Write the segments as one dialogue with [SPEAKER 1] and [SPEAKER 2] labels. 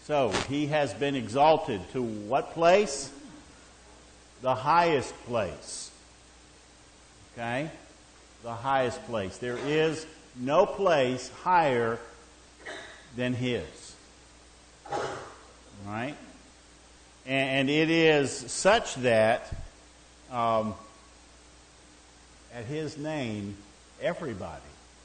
[SPEAKER 1] So, he has been exalted to what place? The highest place. Okay? The highest place. There is no place higher than his. Right? And it is such that at his name, everybody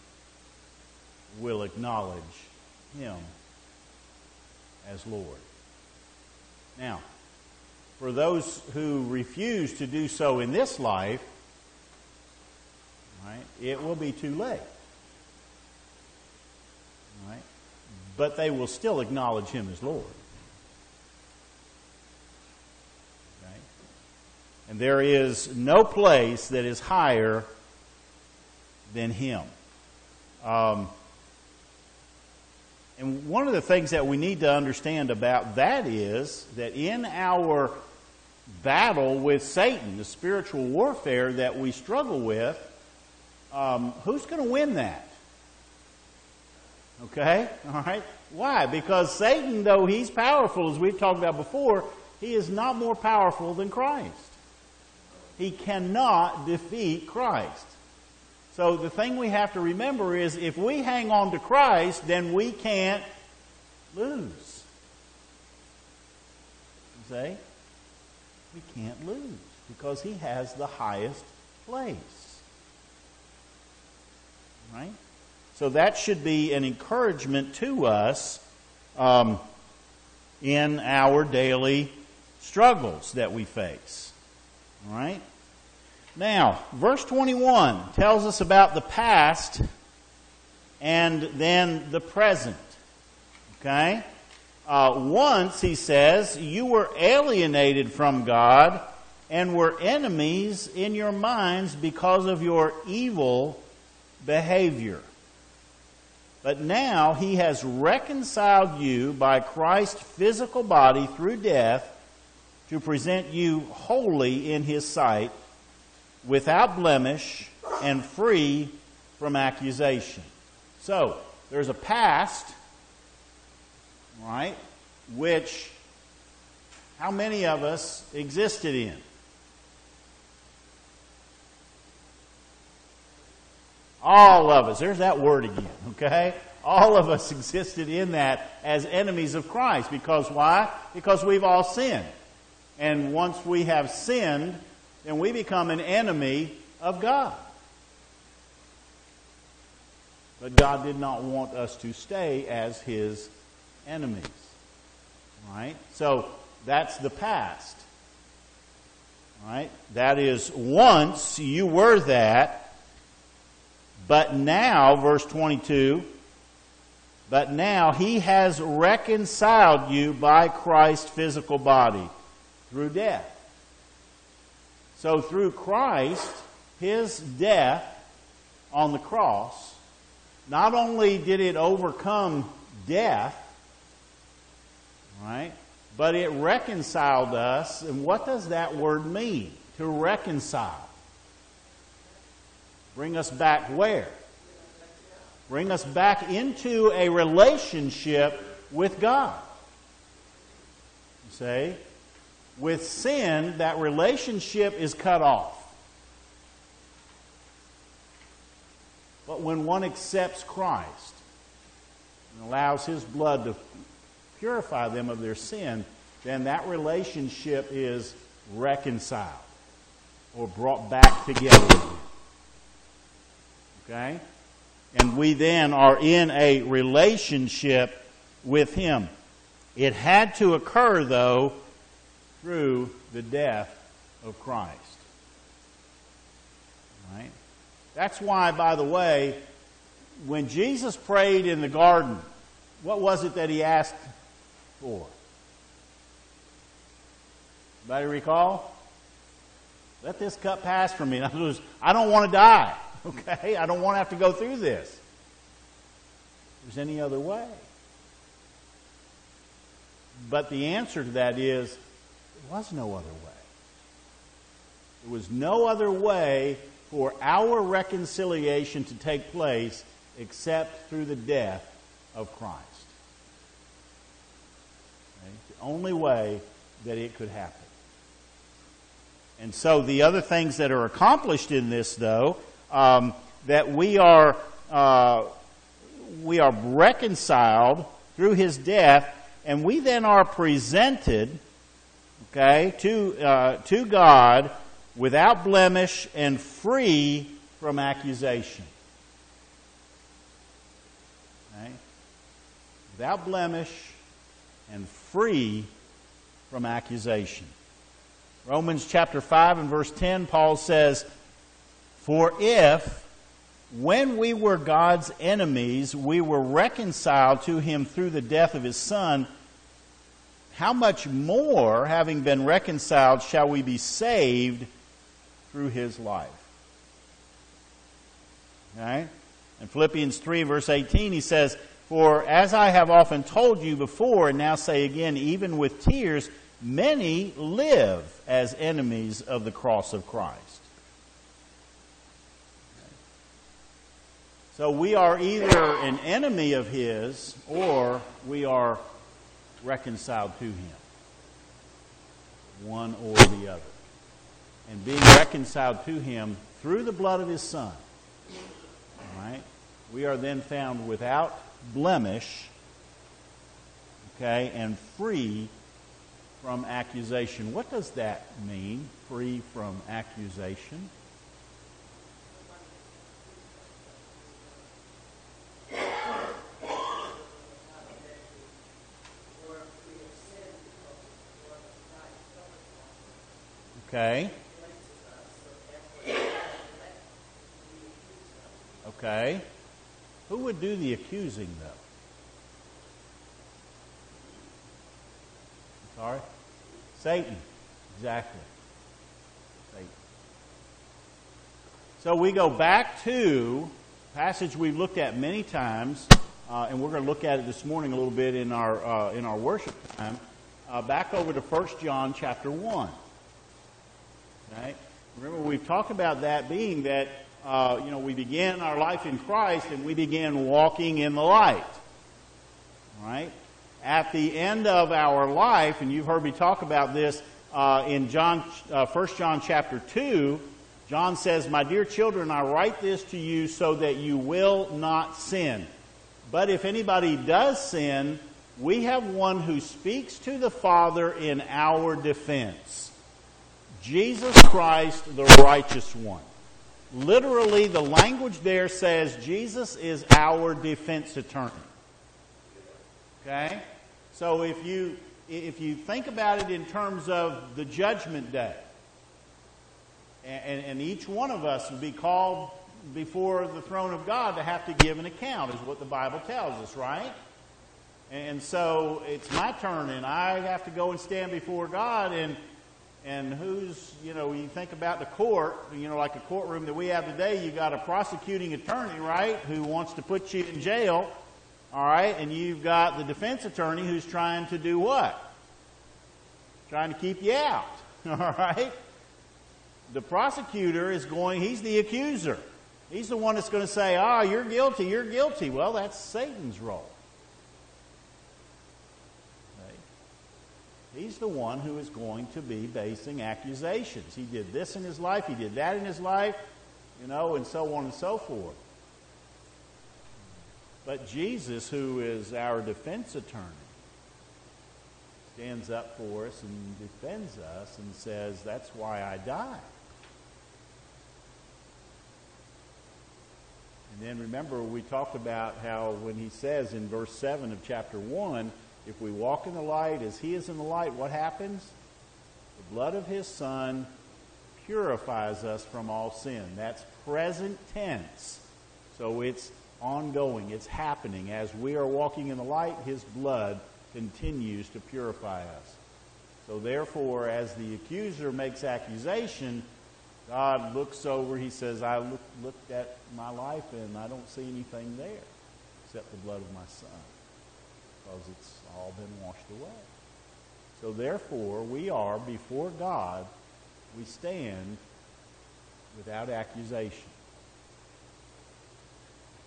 [SPEAKER 1] will acknowledge him as Lord. Now, for those who refuse to do so in this life, right, it will be too late. Right? But they will still acknowledge him as Lord. Okay? And there is no place that is higher than him. And one of the things that we need to understand about that is that in our battle with Satan, the spiritual warfare that we struggle with, who's going to win that? Okay? All right? Why? Because Satan, though he's powerful, as we've talked about before, he is not more powerful than Christ. He cannot defeat Christ. So the thing we have to remember is if we hang on to Christ, then we can't lose. You see? We can't lose because he has the highest place. Right? So that should be an encouragement to us in our daily struggles that we face. All right? Now, verse 21 tells us about the past and then the present. Okay? Once, he says, you were alienated from God and were enemies in your minds because of your evil behavior. But now he has reconciled you by Christ's physical body through death to present you holy in his sight, without blemish and free from accusation. So, there's a past, right, which how many of us existed in? All of us. There's that word again, okay? All of us existed in that as enemies of Christ. Because why? Because we've all sinned. And once we have sinned, then we become an enemy of God. But God did not want us to stay as his enemies. Right? So, that's the past. Right? That is, once you were that, but now, verse 22, but now he has reconciled you by Christ's physical body through death. So through Christ, his death on the cross, not only did it overcome death, right, but it reconciled us. And what does that word mean? To reconcile. Bring us back where? Bring us back into a relationship with God. You see? With sin, that relationship is cut off. But when one accepts Christ and allows his blood to purify them of their sin, then that relationship is reconciled or brought back together. Okay? And we then are in a relationship with him. It had to occur, though, through the death of Christ. Right? That's why, by the way, when Jesus prayed in the garden, what was it that he asked for? Anybody recall? Let this cup pass from me. In other words, I don't want to die. Okay? I don't want to have to go through this. If there's any other way. But the answer to that is, there was no other way. There was no other way for our reconciliation to take place except through the death of Christ. It's the only way that it could happen. And so the other things that are accomplished in this, though, that we are reconciled through His death, and we then are presented, okay, to God without blemish and free from accusation. Okay? Without blemish and free from accusation. Romans chapter 5 and verse 10, Paul says, "For if, when we were God's enemies, we were reconciled to Him through the death of His Son, how much more, having been reconciled, shall we be saved through His life?" Okay? In Philippians 3 verse 18, he says, "For as I have often told you before, and now say again, even with tears, many live as enemies of the cross of Christ." So we are either an enemy of His or we are reconciled to Him. One or the other. And being reconciled to Him through the blood of His Son, right, we are then found without blemish, okay, and free from accusation. What does that mean, free from accusation? Okay. Okay. Who would do the accusing, though? Sorry? Satan. Exactly. Satan. So we go back to a passage we've looked at many times, and we're going to look at it this morning a little bit in our worship time. Back over to 1 John chapter 1. Right? Remember, we've talked about that being that we began our life in Christ and we began walking in the light. Right? At the end of our life, and you've heard me talk about this in 1 John chapter 2, John says, "My dear children, I write this to you so that you will not sin. But if anybody does sin, we have one who speaks to the Father in our defense. Jesus Christ, the righteous one." Literally, the language there says Jesus is our defense attorney. Okay? So if you think about it in terms of the judgment day, and each one of us will be called before the throne of God to have to give an account, is what the Bible tells us, right? And so it's my turn, and I have to go and stand before God, and who's, you think about the court, like a courtroom that we have today, you got a prosecuting attorney, right, who wants to put you in jail, all right, and you've got the defense attorney who's trying to do what? Trying to keep you out, all right? The prosecutor he's the accuser. He's the one that's going to say, you're guilty, you're guilty. Well, that's Satan's role. He's the one who is going to be basing accusations. He did this in his life, he did that in his life, and so on and so forth. But Jesus, who is our defense attorney, stands up for us and defends us and says, "That's why I died." And then remember, we talked about how when he says in verse 7 of chapter 1, if we walk in the light as He is in the light, what happens? The blood of His Son purifies us from all sin. That's present tense. So it's ongoing. It's happening. As we are walking in the light, His blood continues to purify us. So therefore, as the accuser makes accusation, God looks over, He says, "I looked at my life and I don't see anything there except the blood of my Son, because it's all been washed away." So therefore, we are before God, we stand without accusation.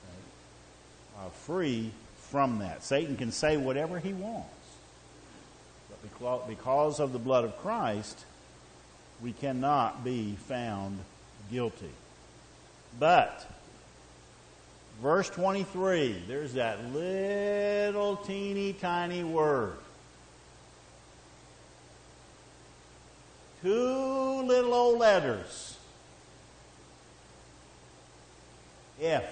[SPEAKER 1] Okay? Free from that. Satan can say whatever he wants. because of the blood of Christ, we cannot be found guilty. But, verse 23, there's that little teeny tiny word. 2 little old letters. If.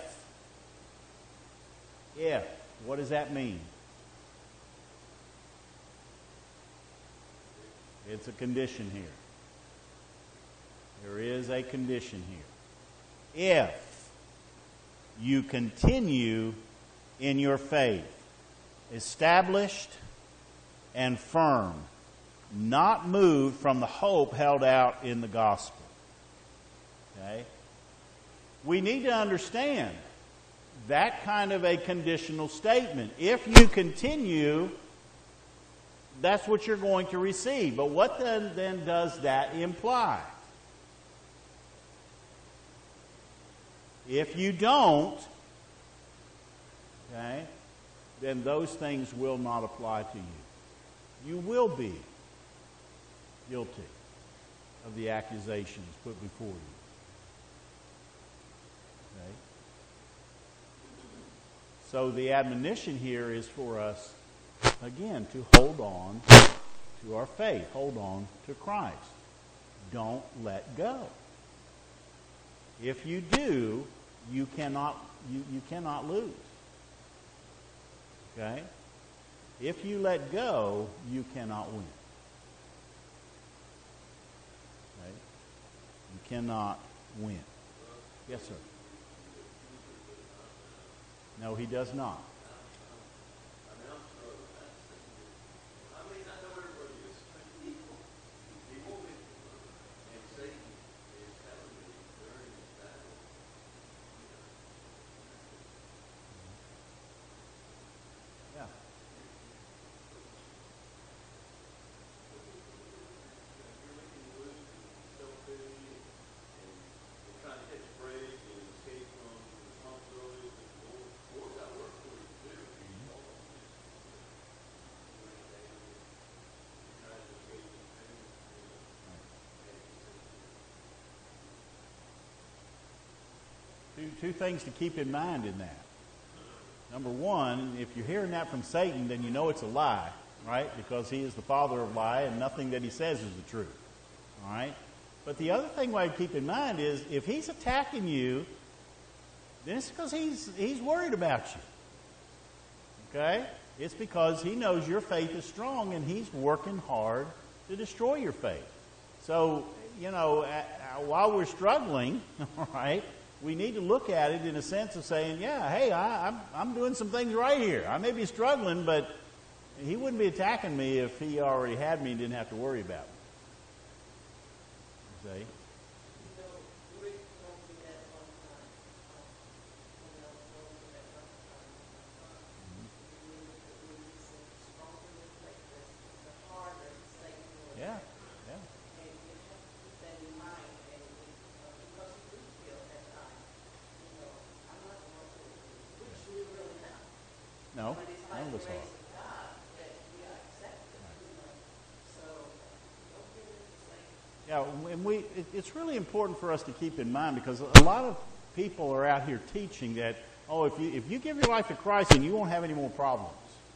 [SPEAKER 1] If. What does that mean? It's a condition here. There is a condition here. If you continue in your faith, established and firm, not moved from the hope held out in the gospel. Okay? We need to understand that kind of a conditional statement. If you continue, that's what you're going to receive. But what then does that imply? If you don't, okay, then those things will not apply to you. You will be guilty of the accusations put before you. Okay? So the admonition here is for us, again, to hold on to our faith. Hold on to Christ. Don't let go. If you do, you cannot lose. Okay? If you let go, you cannot win. Okay? You cannot win. Yes, sir. No, he does not. Yeah. Two things to keep in mind in that. Number one, if you're hearing that from Satan, then you know it's a lie, right? Because he is the father of lie, and nothing that he says is the truth. All right? But the other thing I keep in mind is if he's attacking you, then it's because he's worried about you. Okay? It's because he knows your faith is strong, and he's working hard to destroy your faith. So, while we're struggling, all right, we need to look at it in a sense of saying, yeah, hey, I'm doing some things right here. I may be struggling, but he wouldn't be attacking me if he already had me and didn't have to worry about me. See? Yeah, yeah. No, none of us are. Yeah, and it's really important for us to keep in mind because a lot of people are out here teaching that, if you give your life to Christ, then you won't have any more problems.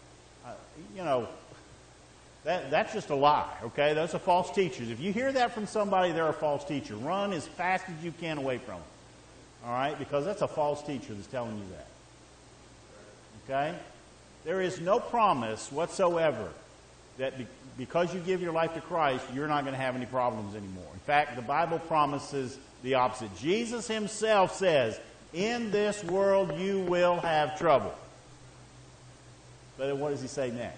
[SPEAKER 1] That's just a lie, okay? Those are false teachers. If you hear that from somebody, they're a false teacher. Run as fast as you can away from them, all right? Because that's a false teacher that's telling you that, okay? There is no promise whatsoever that because you give your life to Christ, you're not going to have any problems anymore. In fact, the Bible promises the opposite. Jesus himself says, in this world you will have trouble. But then what does he say next?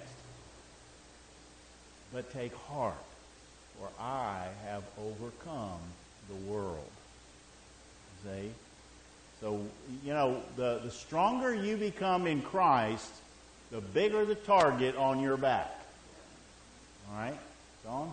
[SPEAKER 1] But take heart, for I have overcome the world. See? So, the stronger you become in Christ, the bigger the target on your back. All right? Dawn?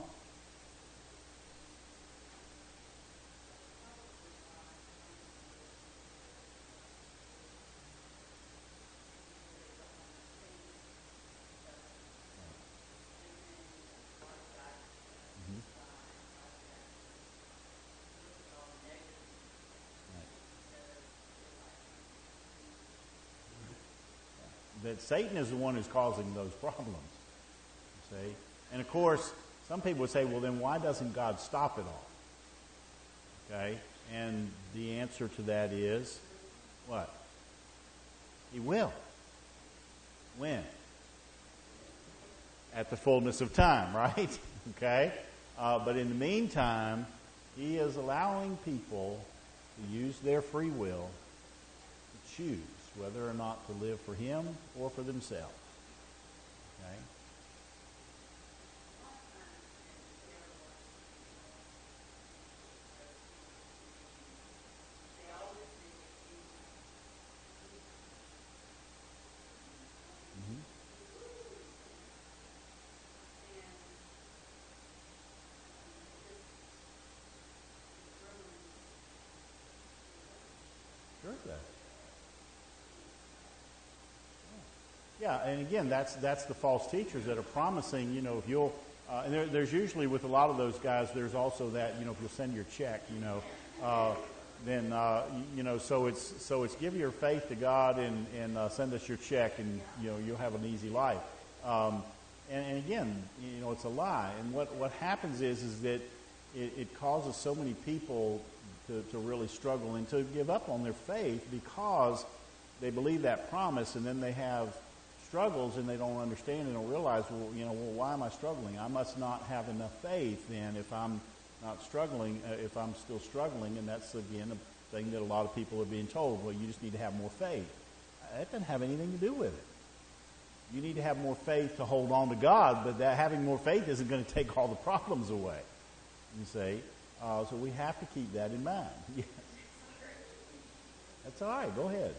[SPEAKER 1] that Satan is the one who's causing those problems. You see? And of course, some people would say, well, then why doesn't God stop it all? Okay? And the answer to that is, what? He will. When? At the fullness of time, right? Okay? But in the meantime, he is allowing people to use their free will to choose whether or not to live for him or for themselves. Okay? Mm-hmm. Sure it does. Yeah, and again, that's the false teachers that are promising, if you'll, and there's usually with a lot of those guys, there's also that, if you'll send your check, then, so it's give your faith to God and send us your check and, you'll have an easy life. And again, it's a lie. And what happens is that it causes so many people to really struggle and to give up on their faith because they believe that promise and then they have struggles and they don't understand and don't realize, why am I struggling? I must not have enough faith then if I'm not struggling, if I'm still struggling. And that's, again, a thing that a lot of people are being told. Well, you just need to have more faith. That doesn't have anything to do with it. You need to have more faith to hold on to God, but that having more faith isn't going to take all the problems away. You see? So we have to keep that in mind. Yes. That's all right. Go ahead.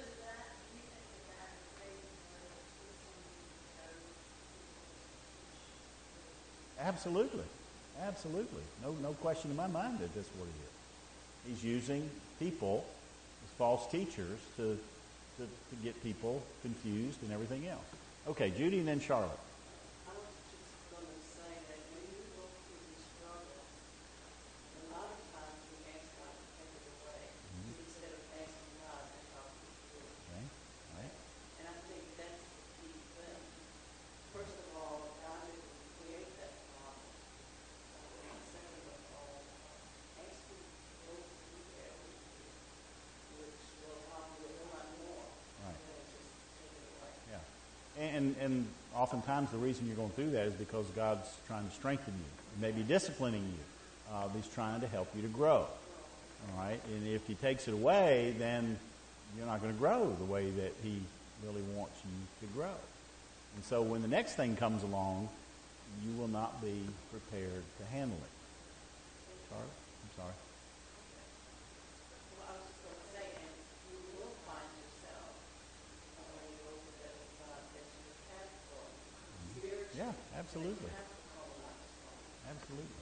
[SPEAKER 1] Absolutely. Absolutely. No question in my mind that that's what it is. He's using people as false teachers to get people confused and everything else. Okay, Judy and then Charlotte.
[SPEAKER 2] I was just going to say that when you go through these struggles, a lot of times we ask God to take it away instead of asking God to help you through it.
[SPEAKER 1] Okay. All right.
[SPEAKER 2] And I think that's the key thing. First of all, God didn't create that problem. And second of all, ask Him to go through that with you, which will help you a whole lot more
[SPEAKER 1] Right.
[SPEAKER 2] than just take it away.
[SPEAKER 1] Yeah. And oftentimes the reason you're going through that is because God's trying to strengthen you, maybe disciplining you. He's trying to help you to grow. All right? And if He takes it away, then you're not going to grow the way that He really wants you to grow. And so when the next thing comes along, you will not be prepared to handle it. Charlotte? I'm sorry.
[SPEAKER 2] Well, I was just going to say, and you will find yourself when you go through that with God that you have grown spiritually.
[SPEAKER 1] Yeah, absolutely.
[SPEAKER 2] You have to grow a lot stronger.
[SPEAKER 1] Absolutely.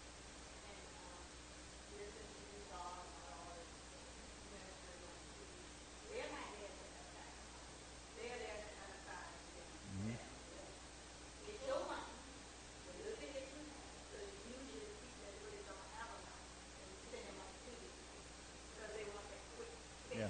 [SPEAKER 1] Yeah.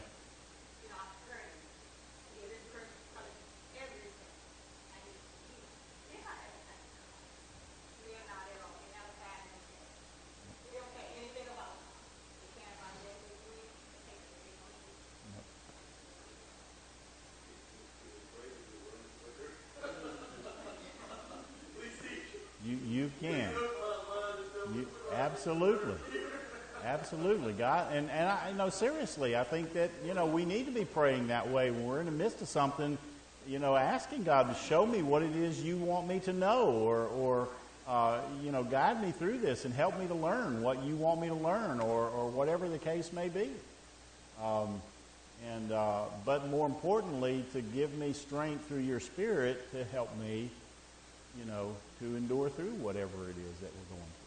[SPEAKER 1] You can. Absolutely. Absolutely, God. And I know, seriously, I think that, we need to be praying that way when we're in the midst of something, asking God to show me what it is you want me to know or guide me through this and help me to learn what you want me to learn or whatever the case may be. But more importantly, to give me strength through your Spirit to help me, to endure through whatever it is that we're going through.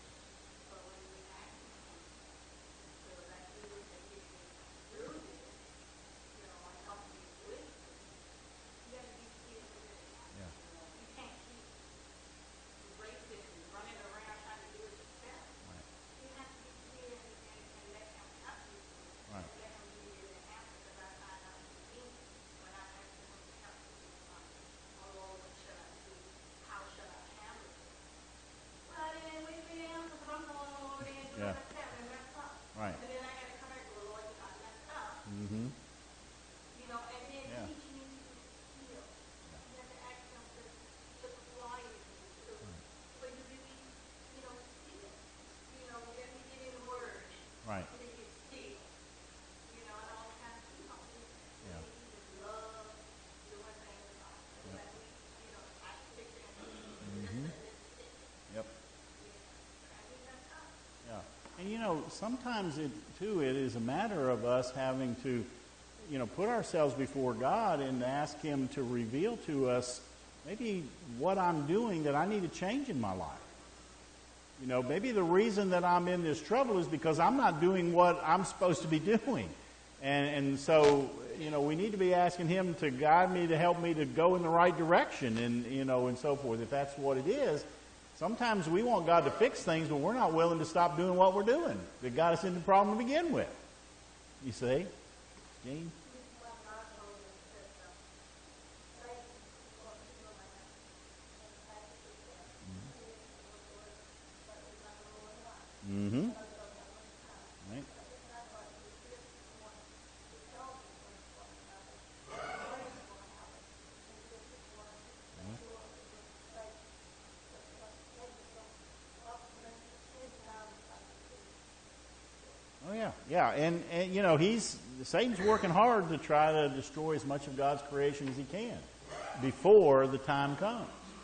[SPEAKER 1] And sometimes it is a matter of us having to, put ourselves before God and ask Him to reveal to us maybe what I'm doing that I need to change in my life. Maybe the reason that I'm in this trouble is because I'm not doing what I'm supposed to be doing. And so, we need to be asking Him to guide me, to help me to go in the right direction and so forth, if that's what it is. Sometimes we want God to fix things, but we're not willing to stop doing what we're doing that got us into the problem to begin with. You see? Gene? Mm-hmm. Right. Oh yeah. And Satan's working hard to try to destroy as much of God's creation as he can before the time comes.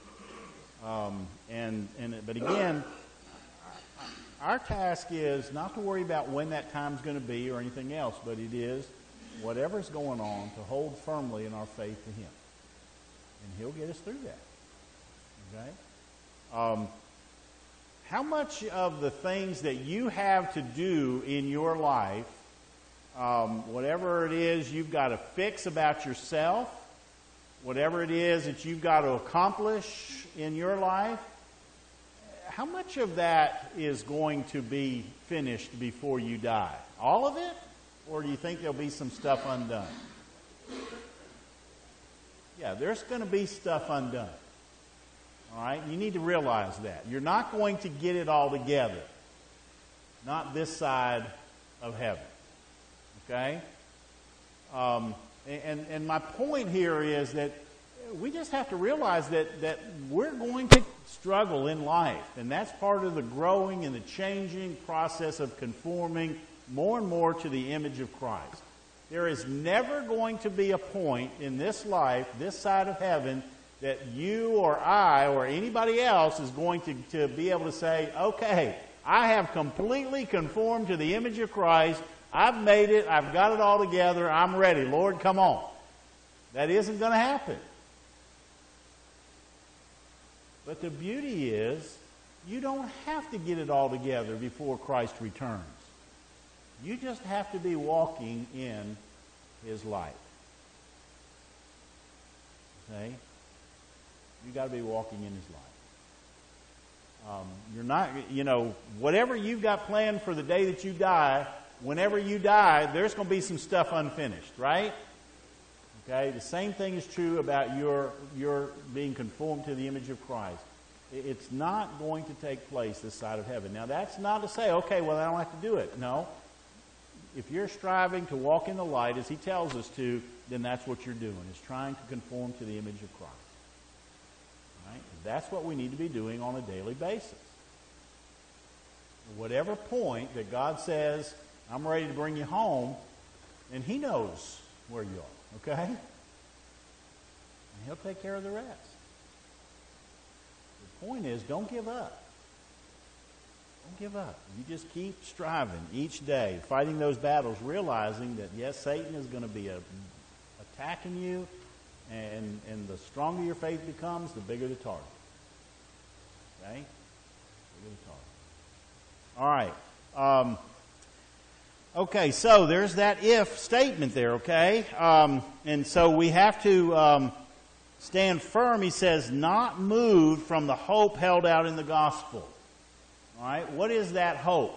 [SPEAKER 1] But again, our task is not to worry about when that time's going to be or anything else, but it is whatever's going on to hold firmly in our faith to Him, and He'll get us through that. Okay. How much of the things that you have to do in your life, whatever it is you've got to fix about yourself, whatever it is that you've got to accomplish in your life, how much of that is going to be finished before you die? All of it? Or do you think there'll be some stuff undone? Yeah, there's going to be stuff undone. All right? You need to realize that. You're not going to get it all together. Not this side of heaven. Okay? And my point here is that we just have to realize that we're going to struggle in life. And that's part of the growing and the changing process of conforming more and more to the image of Christ. There is never going to be a point in this life, this side of heaven, that you or I or anybody else is going to be able to say, okay, I have completely conformed to the image of Christ. I've made it. I've got it all together. I'm ready. Lord, come on. That isn't going to happen. But the beauty is, you don't have to get it all together before Christ returns. You just have to be walking in His light. Okay? You've got to be walking in His light. You're not, whatever you've got planned for the day that you die, whenever you die, there's going to be some stuff unfinished, right? Okay? The same thing is true about your being conformed to the image of Christ. It's not going to take place this side of heaven. Now, that's not to say, okay, well, I don't have to do it. No. If you're striving to walk in the light, as He tells us to, then that's what you're doing, is trying to conform to the image of Christ. Right? That's what we need to be doing on a daily basis. Whatever point that God says, I'm ready to bring you home, and He knows where you are, okay? And He'll take care of the rest. The point is, don't give up. Don't give up. You just keep striving each day, fighting those battles, realizing that, yes, Satan is going to be attacking you, and the stronger your faith becomes, the bigger the target. Okay? Bigger the target. All right. Okay, so there's that if statement there, okay? And so we have to stand firm, he says, not moved from the hope held out in the gospel. All right, what is that hope?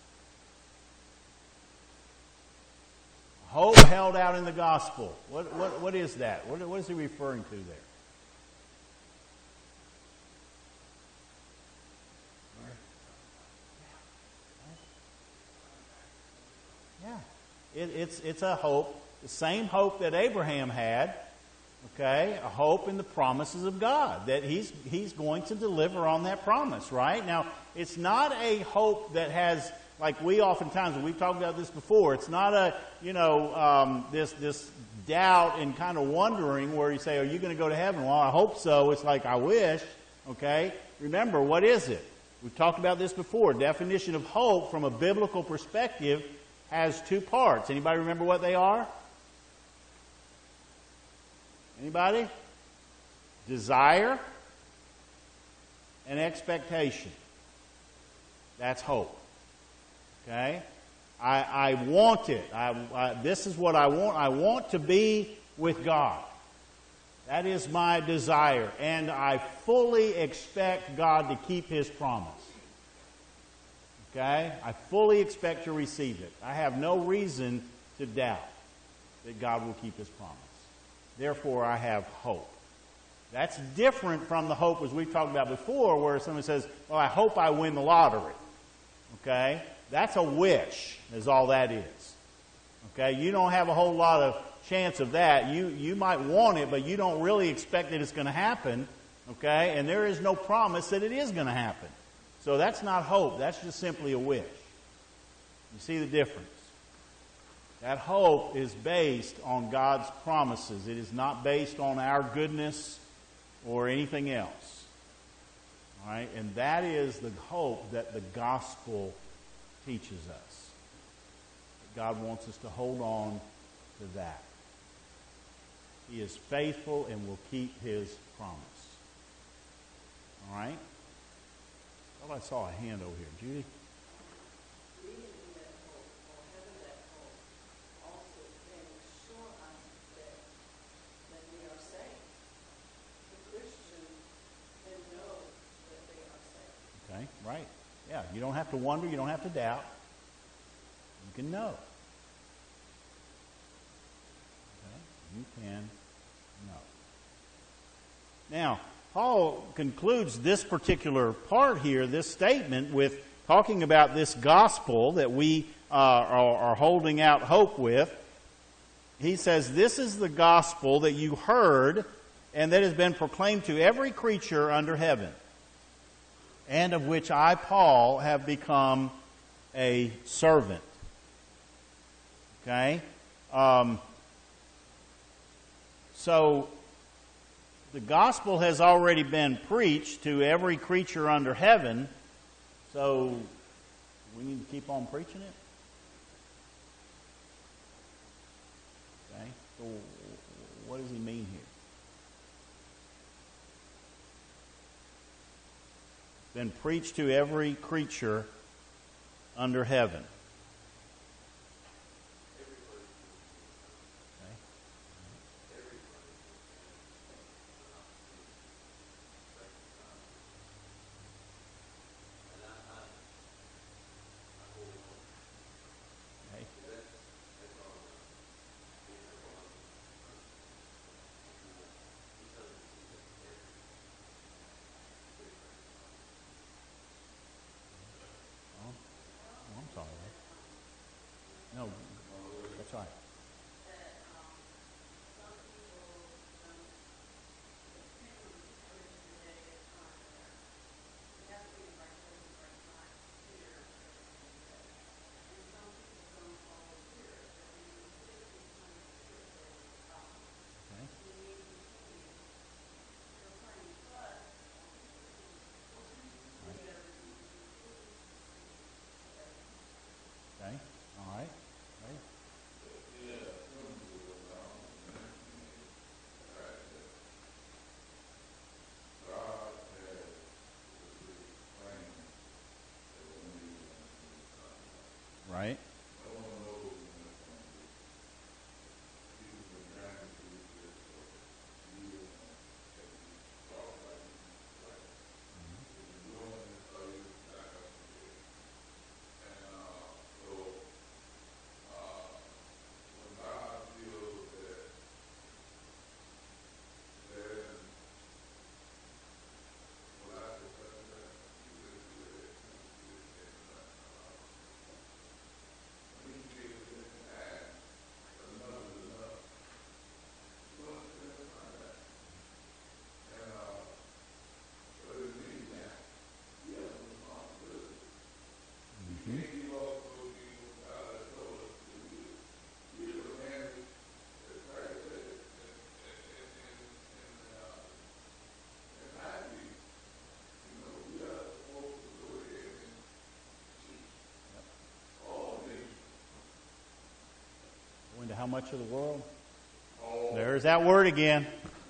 [SPEAKER 1] Hope held out in the gospel. What is that? What is he referring to there? Yeah, it's a hope, the same hope that Abraham had. Okay, a hope in the promises of God, that He's going to deliver on that promise, right? Now, it's not a hope that has, like we oftentimes, and we've talked about this before, it's not a, this doubt and kind of wondering where you say, are you going to go to heaven? Well, I hope so. It's like, I wish, okay? Remember, what is it? We've talked about this before. Definition of hope from a biblical perspective has two parts. Anybody remember what they are? Anybody? Desire and expectation. That's hope. Okay? I want it. This is what I want. I want to be with God. That is my desire. And I fully expect God to keep His promise. Okay? I fully expect to receive it. I have no reason to doubt that God will keep His promise. Therefore, I have hope. That's different from the hope, as we've talked about before, where someone says, well, I hope I win the lottery. Okay? That's a wish, is all that is. Okay? You don't have a whole lot of chance of that. You might want it, but you don't really expect that it's going to happen. Okay? And there is no promise that it is going to happen. So that's not hope. That's just simply a wish. You see the difference? That hope is based on God's promises. It is not based on our goodness or anything else. All right? And that is the hope that the gospel teaches us. God wants us to hold on to that. He is faithful and will keep His promise. All right? I thought I saw a hand over here. Judy?
[SPEAKER 2] Reading in that hope, or having that hope, also can assure us that we are saved. The Christian can know that they are saved.
[SPEAKER 1] Okay, right. Yeah, you don't have to wonder. You don't have to doubt. You can know. Okay? You can know. Now, Paul concludes this particular part here, this statement, with talking about this gospel that we are holding out hope with. He says, this is the gospel that you heard and that has been proclaimed to every creature under heaven, and of which I, Paul, have become a servant. Okay? So, the gospel has already been preached to every creature under heaven, so we need to keep on preaching it? Okay? So, what does he mean here? Been preached to every creature under heaven. I'm sorry. No, that's all right. Okay. Okay. All right. Okay. much of the world? There's that word again.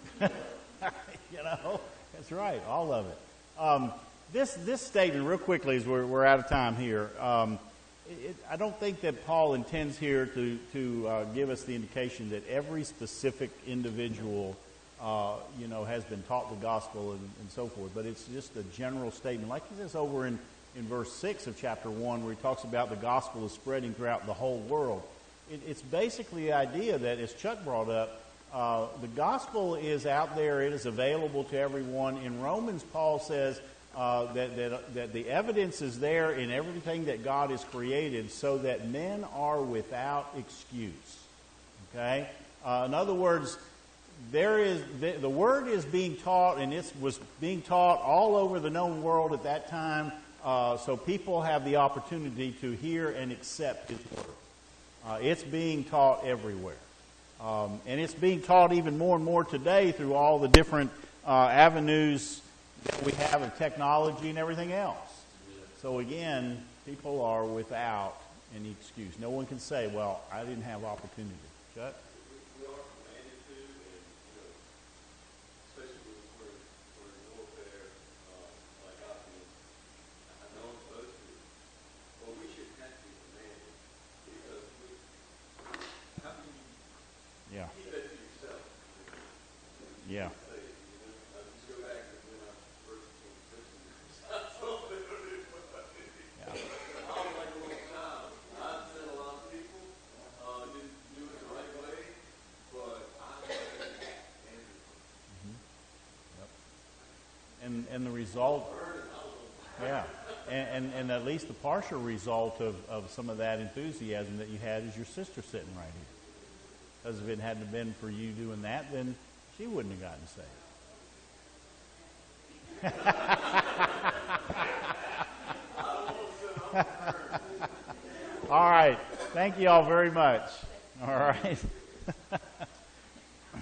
[SPEAKER 1] That's right, all of it. This statement, real quickly, as we're out of time here, I don't think that Paul intends here to give us the indication that every specific individual, has been taught the gospel and so forth. But it's just a general statement, like he says over in verse 6 of chapter 1, where he talks about the gospel is spreading throughout the whole world. It's basically the idea that, as Chuck brought up, the gospel is out there. It is available to everyone. In Romans, Paul says that the evidence is there in everything that God has created, so that men are without excuse. Okay? In other words, the word is being taught, and it was being taught all over the known world at that time. So people have the opportunity to hear and accept His word. It's being taught everywhere. And it's being taught even more and more today through all the different avenues that we have of technology and everything else. So again, people are without any excuse. No one can say, well, I didn't have opportunity. Chuck?
[SPEAKER 3] We are commanded to, and especially for warfare, like I've been, I know I'm supposed to, but we shouldn't have to be commanded, because how can you keep that to yourself?
[SPEAKER 1] Yeah.
[SPEAKER 3] Just go back to when I first became a Christian. I told them I was like a little child. I said a lot of people didn't do it the right way, but I
[SPEAKER 1] And the result, yeah, and at least the partial result of some of that enthusiasm that you had is your sister sitting right here. Because if it hadn't been for you doing that, then she wouldn't have gotten saved. All right. Thank you all very much. All right.